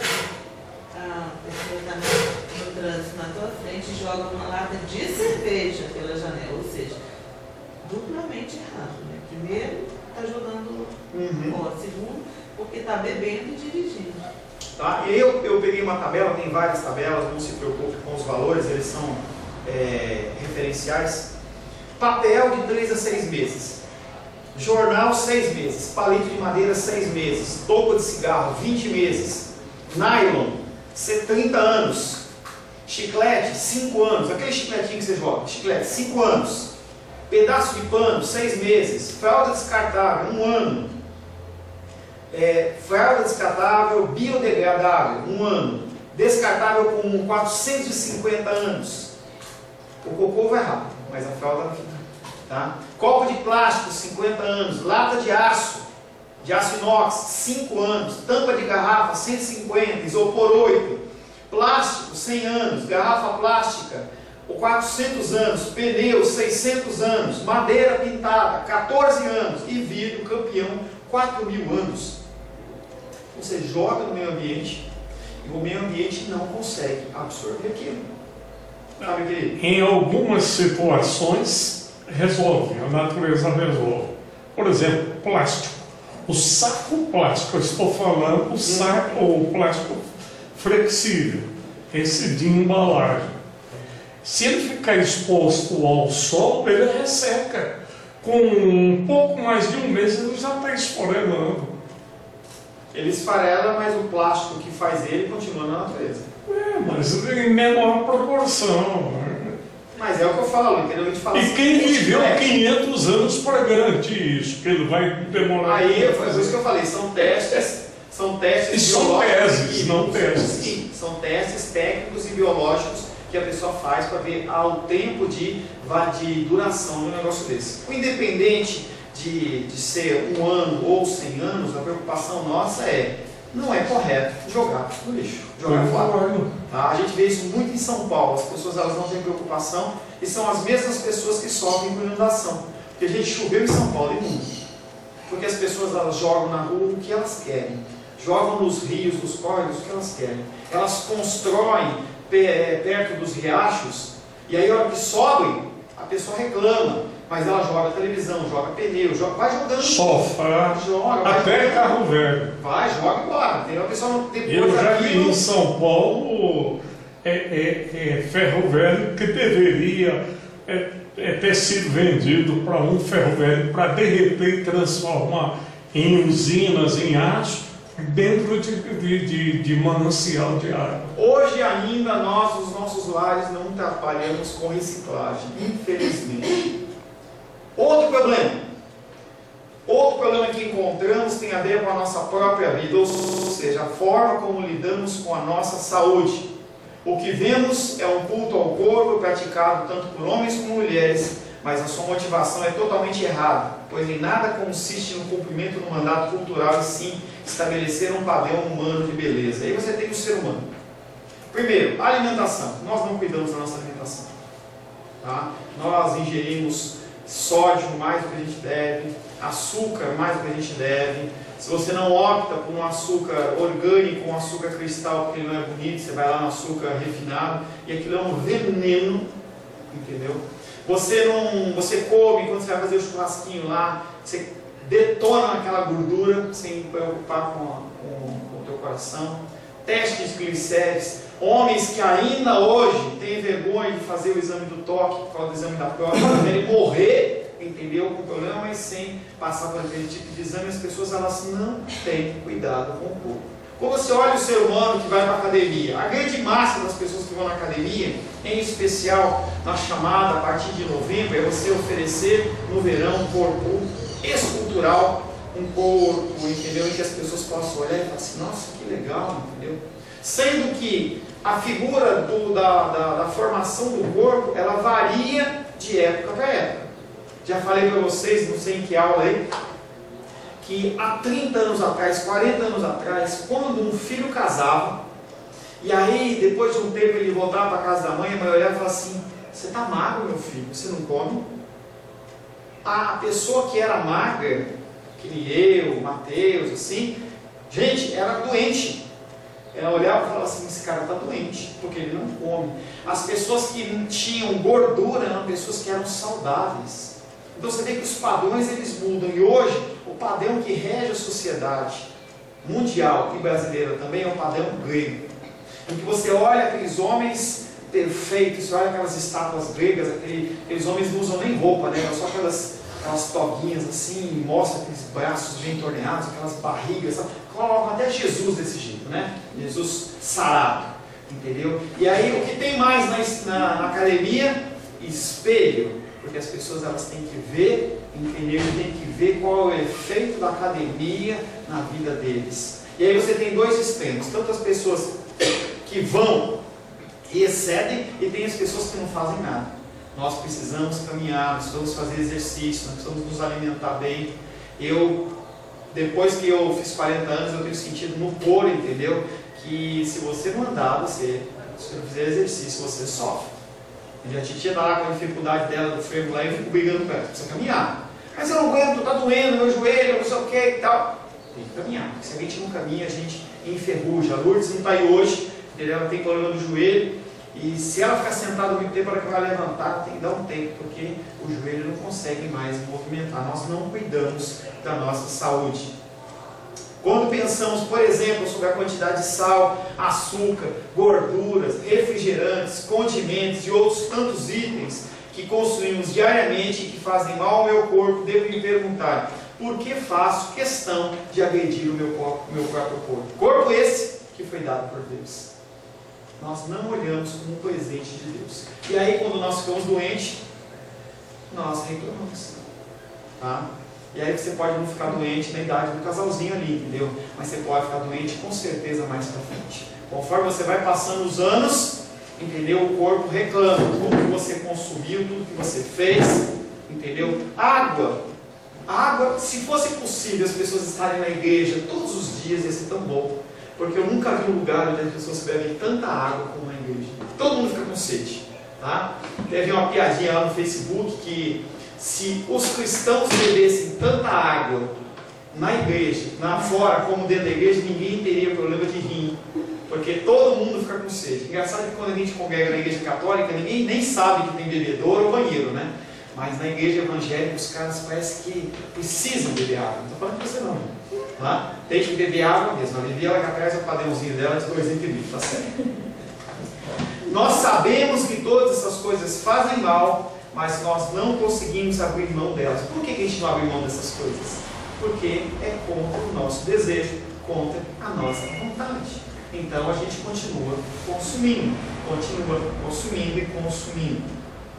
a pessoa está no trânsito na tua frente e joga uma lata de cerveja pela janela, ou seja, duplamente errado. Né? Primeiro, está jogando fora. Segundo, porque está bebendo e dirigindo. Tá? E eu peguei uma tabela, tem várias tabelas, não se preocupe com os valores, eles são referenciais. Papel de 3 a 6 meses, jornal 6 meses, palito de madeira 6 meses, toco de cigarro 20 meses, nylon 30 anos, chiclete 5 anos, aquele chicletinho que você joga, chiclete 5 anos, pedaço de pano 6 meses, fralda descartável 1 ano, fralda descartável biodegradável 1 ano, descartável com 450 anos. O cocô vai rápido. mas a fralda fica. Tá? Copo de plástico, 50 anos. Lata de aço inox, 5 anos. Tampa de garrafa, 150. Isopor, 8. Plástico, 100 anos. Garrafa plástica, 400 anos. Pneu, 600 anos. Madeira pintada, 14 anos. E vidro, campeão, 4.000 anos. Você joga no meio ambiente e o meio ambiente não consegue absorver aquilo. Sabe, querido? Em algumas situações, resolve, a natureza resolve. Por exemplo, plástico. O saco plástico, eu estou falando, o plástico flexível, esse de embalagem. Se ele ficar exposto ao sol, ele resseca. Com um pouco mais de um mês, ele já está esfarelando. Ele esfarela, mas o plástico que faz ele continua na natureza. Mas em menor proporção. Né? Mas é o que eu falo, entendeu? A gente fala E assim, quem viveu 500 anos para garantir isso? Que ele vai demorar. Aí foi isso que eu falei, são testes E são teses, não testes. Sim, são testes técnicos e biológicos que a pessoa faz para ver o tempo de duração de um negócio desse. O independente de ser 1 ano ou 100 anos, a preocupação nossa não é correto jogar no lixo, jogar fora. Tá? A gente vê isso muito em São Paulo, as pessoas elas não têm preocupação e são as mesmas pessoas que sofrem com inundação. Porque a gente choveu em São Paulo e imundo. Porque as pessoas elas jogam na rua o que elas querem, jogam nos rios, nos córregos o que elas querem. Elas constroem perto dos riachos e aí a hora que sobem, a pessoa reclama. Mas ela joga televisão, joga pneu, vai jogando. Sofá, até jogando. Carro velho. Vai, joga embora. Entendeu? A pessoa não depois Eu já vi em São Paulo ferro velho que deveria ter sido vendido para um ferro velho para derreter e transformar em usinas, em aço, dentro de manancial de água. Hoje ainda nós, os nossos lares, não trabalhamos com reciclagem, infelizmente. Outro problema que encontramos tem a ver com a nossa própria vida, ou seja, a forma como lidamos com a nossa saúde. O que vemos é um culto ao corpo praticado tanto por homens como mulheres, mas a sua motivação é totalmente errada, pois em nada consiste no cumprimento do mandato cultural e sim estabelecer um padrão humano de beleza. Aí você tem o ser humano. Primeiro, a alimentação. Nós não cuidamos da nossa alimentação. Tá? Nós ingerimos sódio mais do que a gente deve, açúcar mais do que a gente deve. Se você não opta por um açúcar orgânico, um açúcar cristal, porque ele não é bonito, você vai lá no açúcar refinado, e aquilo é um veneno, entendeu? Você come, quando você vai fazer o churrasquinho lá, você detona aquela gordura, sem preocupar com o teu coração. Testes glicérides. Homens que ainda hoje têm vergonha de fazer o exame do toque, por causa do exame da próstata, querem morrer, entendeu? Com problema, mas sem passar por aquele tipo de exame. As pessoas elas não têm cuidado com o corpo. Quando você olha o ser humano que vai para a academia, a grande massa das pessoas que vão na academia, em especial na chamada a partir de novembro, é você oferecer no verão um corpo escultural, um corpo, entendeu? Em que as pessoas possam olhar e falar assim, nossa, que legal, entendeu? Sendo que a figura da formação do corpo, ela varia de época para época. Já falei para vocês, não sei em que aula aí, que há 30 anos atrás, 40 anos atrás, quando um filho casava, e aí depois de um tempo ele voltava para a casa da mãe, a mãe olhava e falava assim, você está magro, meu filho, você não come? A pessoa que era magra, que nem eu, Mateus, assim, gente, era doente. Ela olhava e falava assim, esse cara está doente, porque ele não come. As pessoas que tinham gordura eram pessoas que eram saudáveis. Então você vê que os padrões eles mudam. E hoje, o padrão que rege a sociedade mundial e brasileira também é o padrão grego. Em que você olha aqueles homens perfeitos, você olha aquelas estátuas gregas, aqueles homens não usam nem roupa, né? Só aquelas toguinhas assim, mostra aqueles braços bem torneados, aquelas barrigas, sabe? Colocam até Jesus desse jeito, né? Jesus sarado, entendeu? E aí o que tem mais na academia? Espelho, porque as pessoas elas têm que ver, entendeu? Têm que ver qual é o efeito da academia na vida deles. E aí você tem dois extremos, tanto as pessoas que vão e excedem, e tem as pessoas que não fazem nada. Nós precisamos caminhar, nós precisamos fazer exercício, nós precisamos nos alimentar bem. Depois que eu fiz 40 anos, eu tenho sentido no couro, entendeu? Que se você não andar, se você não fizer exercício, você sofre. A titia está lá com a dificuldade dela do freio lá e eu fico brigando com ela, precisa caminhar. Mas eu não aguento, está doendo meu joelho, não sei o que e tal. Tem que caminhar, porque se a gente não caminha, a gente enferruja. A Lourdes não está aí hoje, entendeu? Ela tem problema do joelho. E se ela ficar sentada muito tempo, ela vai levantar, tem que dar um tempo, porque o joelho não consegue mais movimentar. Nós não cuidamos da nossa saúde. Quando pensamos, por exemplo, sobre a quantidade de sal, açúcar, gorduras, refrigerantes, condimentos e outros tantos itens que consumimos diariamente e que fazem mal ao meu corpo, devo me perguntar, por que faço questão de agredir o meu próprio corpo? Corpo esse que foi dado por Deus. Nós não olhamos como um presente de Deus. E aí, quando nós ficamos doentes, nós reclamamos. Tá? E aí você pode não ficar doente na idade do casalzinho ali, entendeu? Mas você pode ficar doente com certeza mais pra frente. Conforme você vai passando os anos, entendeu? O corpo reclama. Tudo que você consumiu, tudo que você fez, entendeu? Água, se fosse possível as pessoas estarem na igreja todos os dias, ia ser tão bom. Porque eu nunca vi um lugar onde as pessoas bebem tanta água como na igreja. Todo mundo fica com sede. Tá? Teve uma piadinha lá no Facebook que se os cristãos bebessem tanta água na igreja, fora como dentro da igreja, ninguém teria problema de rim. Porque todo mundo fica com sede. Engraçado que quando a gente congrega na igreja católica, ninguém nem sabe que tem bebedouro ou banheiro, né? Mas na igreja evangélica os caras parecem que precisam beber água. Não estou falando com você não. Tá? Tem que beber água mesmo. A Vivi, ela traz o padrãozinho dela de 2 litros, tá certo? Nós sabemos que todas essas coisas fazem mal, mas nós não conseguimos abrir mão delas. Por que a gente não abre mão dessas coisas? Porque é contra o nosso desejo, contra a nossa vontade. Então a gente continua consumindo e consumindo.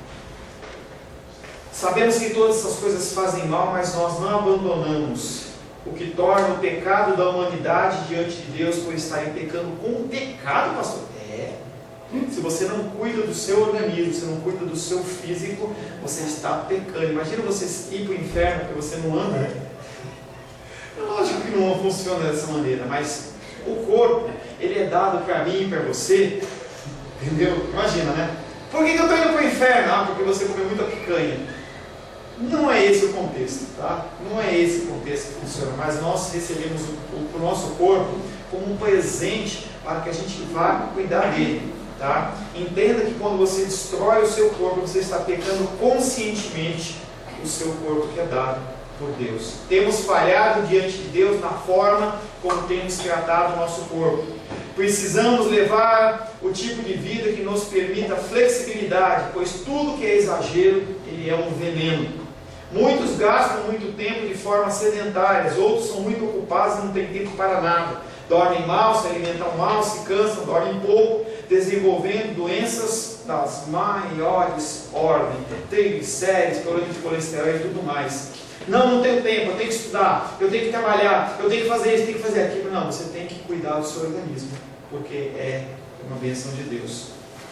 Sabemos que todas essas coisas fazem mal, mas nós não abandonamos, o que torna o pecado da humanidade diante de Deus por estarem pecando com o pecado, pastor. Se você não cuida do seu organismo, você não cuida do seu físico, você está pecando. Imagina você ir para o inferno porque você não anda, né? Lógico que não funciona dessa maneira, mas o corpo, ele é dado para mim e para você, entendeu? Imagina, né? Por que eu estou indo para o inferno? Porque você comeu muita picanha. Não é esse o contexto, tá? Não é esse o contexto que funciona, mas nós recebemos o nosso corpo como um presente para que a gente vá cuidar dele, tá? Entenda que quando você destrói o seu corpo, você está pecando conscientemente o seu corpo que é dado por Deus. Temos falhado diante de Deus na forma como temos tratado o nosso corpo. Precisamos levar o tipo de vida que nos permita flexibilidade, pois tudo que é exagero, ele é um veneno. Muitos gastam muito tempo de forma sedentária, outros são muito ocupados e não têm tempo para nada. Dormem mal, se alimentam mal, se cansam, dormem pouco, desenvolvendo doenças das maiores ordens, triglicérides, problema de colesterol e tudo mais. Não tenho tempo, eu tenho que estudar, eu tenho que trabalhar, eu tenho que fazer isso, tenho que fazer aquilo. Não, você tem que cuidar do seu organismo, porque é uma bênção de Deus.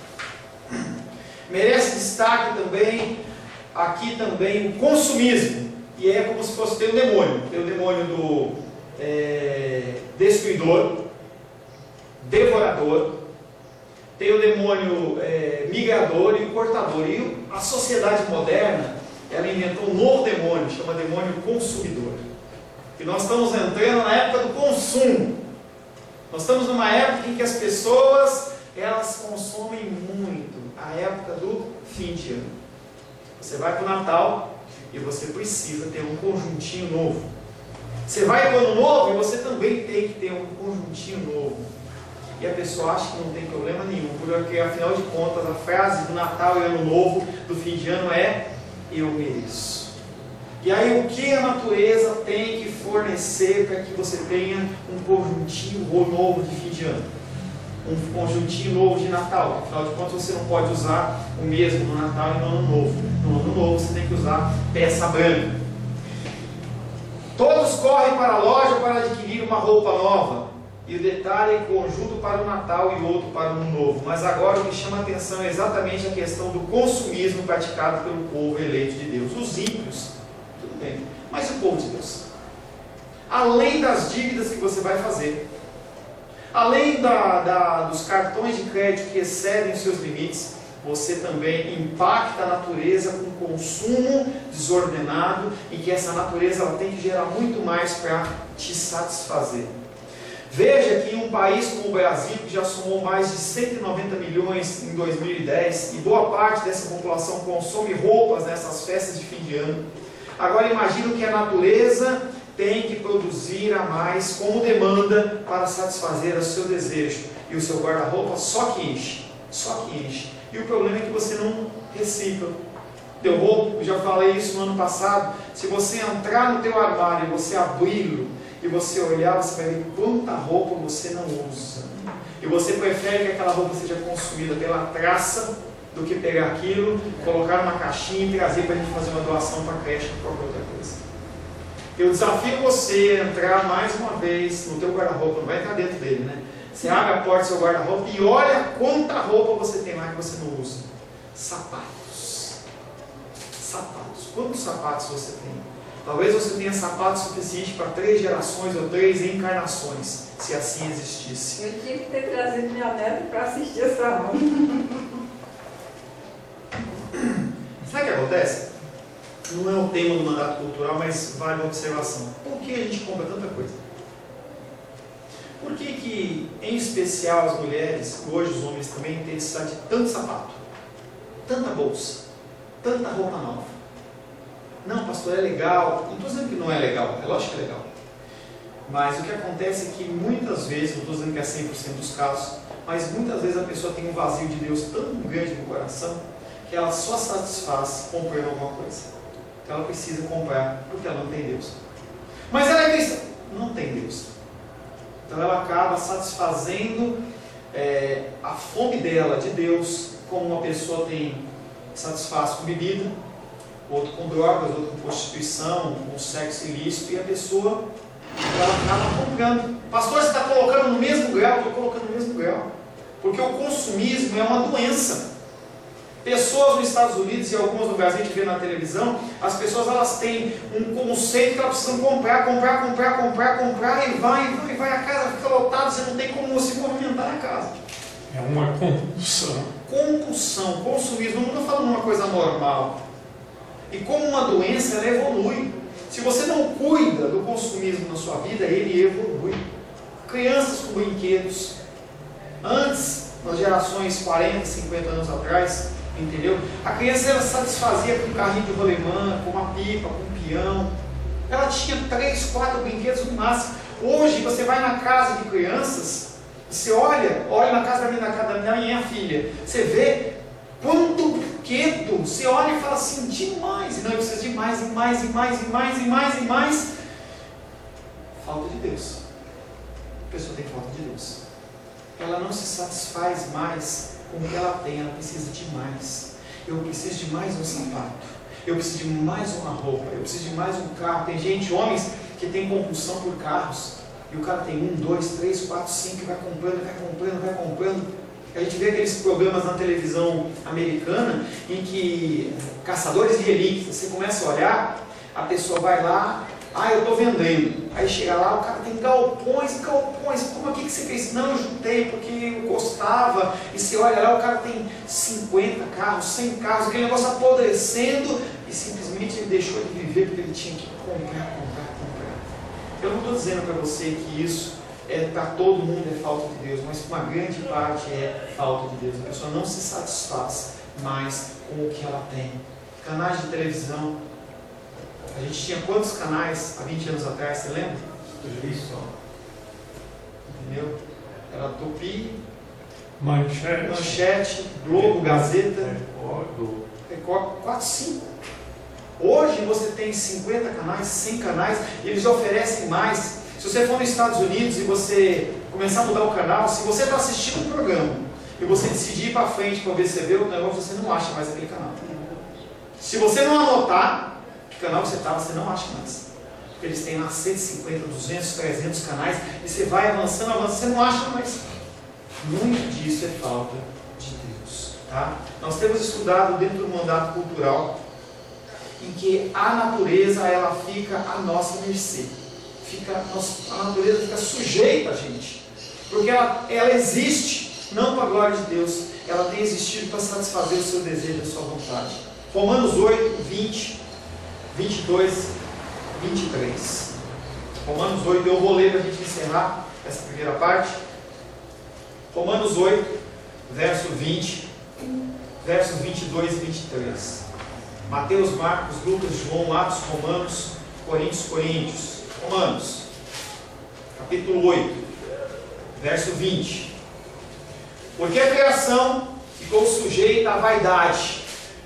Merece destaque também, aqui também, o consumismo. E é como se fosse, tem o demônio do destruidor, devorador, tem o demônio migrador e o cortador. E a sociedade moderna, ela inventou um novo demônio, chama demônio consumidor. E nós estamos entrando na época do consumo. Nós estamos numa época em que as pessoas, elas consomem muito. A época do fim de ano. Você vai para o Natal e você precisa ter um conjuntinho novo. Você vai para o Ano Novo e você também tem que ter um conjuntinho novo. E a pessoa acha que não tem problema nenhum, porque afinal de contas a frase do Natal e Ano Novo, do fim de ano é: eu mereço. E aí o que a natureza tem que fornecer para que você tenha um conjuntinho novo de fim de ano? Um conjuntinho novo de Natal. Afinal de contas você não pode usar o mesmo no Natal e no Ano Novo. No Ano Novo você tem que usar peça branca. Todos correm para a loja para adquirir uma roupa nova, E o detalhe é conjunto para o Natal e outro para o Ano Novo. Mas agora o que chama a atenção é exatamente a questão do consumismo praticado pelo povo eleito de Deus. Os ímpios, tudo bem, mas o povo de Deus. Além das dívidas que você vai fazer, além dos cartões de crédito que excedem os seus limites, você também impacta a natureza com consumo desordenado, em que essa natureza ela tem que gerar muito mais para te satisfazer. Veja que em um país como o Brasil, que já somou mais de 190 milhões em 2010, e boa parte dessa população consome roupas nessas festas de fim de ano, agora imagina que a natureza tem que produzir a mais como demanda para satisfazer o seu desejo, e o seu guarda-roupa só que enche. E o problema é que você não recicla. Teu roupa, eu já falei isso no ano passado, se você entrar no teu armário e você abri-lo, e você olhar, você vai ver quanta roupa você não usa. E você prefere que aquela roupa seja consumida pela traça, do que pegar aquilo, colocar numa caixinha e trazer para a gente fazer uma doação para a creche ou qualquer outra coisa. Eu desafio você a entrar mais uma vez no teu guarda-roupa, não vai entrar dentro dele, né? Você abre a porta do seu guarda-roupa e olha quanta roupa você tem lá que você não usa. Sapatos. Quantos sapatos você tem? Talvez você tenha sapato suficiente para 3 gerações ou 3 encarnações, se assim existisse. Eu tinha que ter trazido minha neta para assistir essa aula. Sabe o que acontece? Não é o tema do mandato cultural, mas vale uma observação. Por que a gente compra tanta coisa? Por que, em especial, as mulheres, hoje os homens também, têm necessidade de tanto sapato, tanta bolsa, tanta roupa nova? Não, pastor, é legal. Não estou dizendo que não é legal, é lógico que é legal. Mas o que acontece é que muitas vezes, não estou dizendo que é 100% dos casos, mas muitas vezes a pessoa tem um vazio de Deus tão grande no coração, que ela só satisfaz comprando alguma coisa. Então ela precisa comprar, porque ela não tem Deus. Mas ela é cristã, não tem Deus. Então ela acaba satisfazendo a fome dela de Deus, como uma pessoa satisfaz com bebida, outro com drogas, outro com prostituição, com sexo ilícito, e a pessoa ela acaba comprando. Pastor, você está colocando no mesmo grau? Estou colocando no mesmo grau. Porque o consumismo é uma doença. Pessoas nos Estados Unidos e algumas no Brasil, a gente vê na televisão, as pessoas elas têm um conceito que elas precisam comprar, e vai, a casa fica lotada, você não tem como se movimentar na casa. É uma compulsão. Compulsão, consumismo, não estou falando uma coisa normal. E como uma doença, ela evolui. Se você não cuida do consumismo na sua vida, ele evolui. Crianças com brinquedos. Antes, nas gerações 40, 50 anos atrás, entendeu? A criança ela satisfazia com um carrinho de rolemã, com uma pipa, com um peão. Ela tinha 3, 4 brinquedos no máximo. Hoje, você vai na casa de crianças, você olha na casa da minha filha, você vê quanto brinquedo, você olha e fala assim, demais, e não, precisa de mais, e mais. Falta de Deus. A pessoa tem falta de Deus. Ela não se satisfaz mais com o que ela tem, ela precisa de mais. Eu preciso de mais um sapato, eu preciso de mais uma roupa, eu preciso de mais um carro. Tem gente, homens, que tem compulsão por carros, e o cara tem 1, 2, 3, 4, 5, e vai comprando. A gente vê aqueles programas na televisão americana, em que caçadores de relíquias, você começa a olhar, a pessoa vai lá, eu estou vendendo. Aí chega lá, o cara tem galpões, como aqui que você fez? Não, eu juntei porque eu gostava. E você olha lá, o cara tem 50 carros, 100 carros, aquele negócio apodrecendo, e simplesmente ele deixou de viver porque ele tinha que comprar. Eu não estou dizendo para você que isso para todo mundo é falta de Deus, mas uma grande parte é falta de Deus. A pessoa não se satisfaz mais com o que ela tem. Canais de televisão. A gente tinha quantos canais há 20 anos atrás, você lembra? Isso. Entendeu? Era Tupi, Manchete, Globo, Gazeta, Record, 4, 5. Hoje você tem 50 canais, 100 canais, e eles oferecem mais. Se você for nos Estados Unidos e você começar a mudar o canal, se você está assistindo um programa e você decidir ir para frente para ver se você vê o negócio, você não acha mais aquele canal. Se você não anotar que canal você está, você não acha mais. Eles têm lá 150, 200, 300 canais, e você vai avançando, você não acha mais. Muito disso é falta de Deus. Tá? Nós temos estudado dentro do mandato cultural, em que a natureza ela fica à nossa mercê. A natureza fica sujeita a gente. Porque ela existe, não para a glória de Deus, ela tem existido para satisfazer o seu desejo e a sua vontade. Romanos 8, 20, 22, 23. Romanos 8, eu vou ler para a gente encerrar essa primeira parte. Romanos 8, verso 20, verso 22 e 23. Mateus, Marcos, Lucas, João, Atos, Romanos, Coríntios. Romanos, capítulo 8, verso 20. Porque a criação ficou sujeita à vaidade.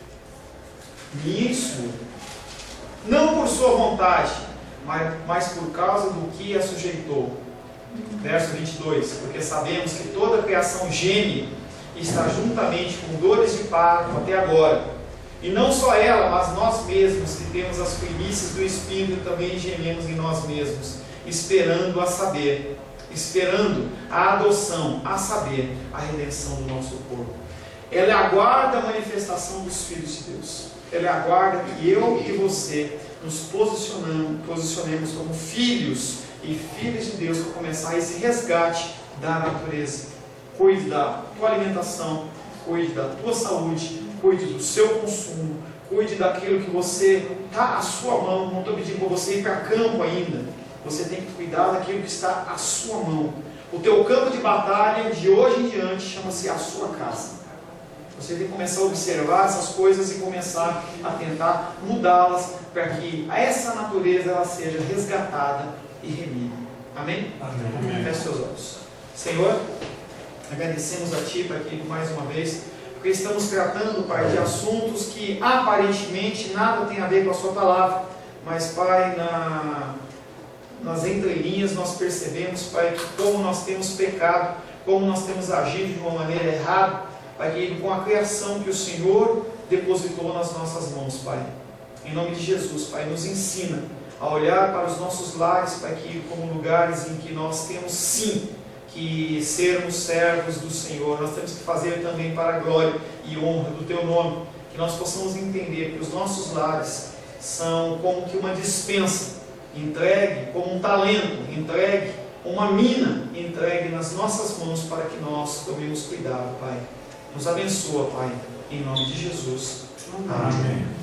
Nisso, não por sua vontade, mas por causa do que a sujeitou. Verso 22. Porque sabemos que toda a criação geme e está juntamente com dores de parto até agora. E não só ela, mas nós mesmos, que temos as primícias do Espírito, também gememos em nós mesmos, esperando a adoção, a saber, a redenção do nosso corpo. Ela aguarda a manifestação dos filhos de Deus. Ela aguarda que eu e você nos posicionemos como filhos e filhas de Deus para começar esse resgate da natureza. Cuide da tua alimentação, cuide da tua saúde, cuide do seu consumo, cuide daquilo que você está à sua mão. Não estou pedindo para você ir para campo ainda. Você tem que cuidar daquilo que está à sua mão. O teu campo de batalha de hoje em diante chama-se a sua casa. Você tem que começar a observar essas coisas e começar a tentar mudá-las para que essa natureza ela seja resgatada e remida. Amém? Amém. Feche seus olhos. Senhor, agradecemos a Ti, Pai querido, mais uma vez, porque estamos tratando, Pai, de assuntos que aparentemente nada tem a ver com a Sua palavra, mas, Pai, nas entrelinhas nós percebemos, Pai, que como nós temos pecado, como nós temos agido de uma maneira errada, Pai querido, com a criação que o Senhor depositou nas nossas mãos, Pai. Em nome de Jesus, Pai, nos ensina a olhar para os nossos lares, Pai querido, como lugares em que nós temos sim que sermos servos do Senhor. Nós temos que fazer também para a glória e honra do Teu nome, que nós possamos entender que os nossos lares são como que uma despensa, entregue como um talento, entregue uma mina, entregue nas nossas mãos para que nós tomemos cuidado, Pai. Nos abençoa, Pai, em nome de Jesus. Amém.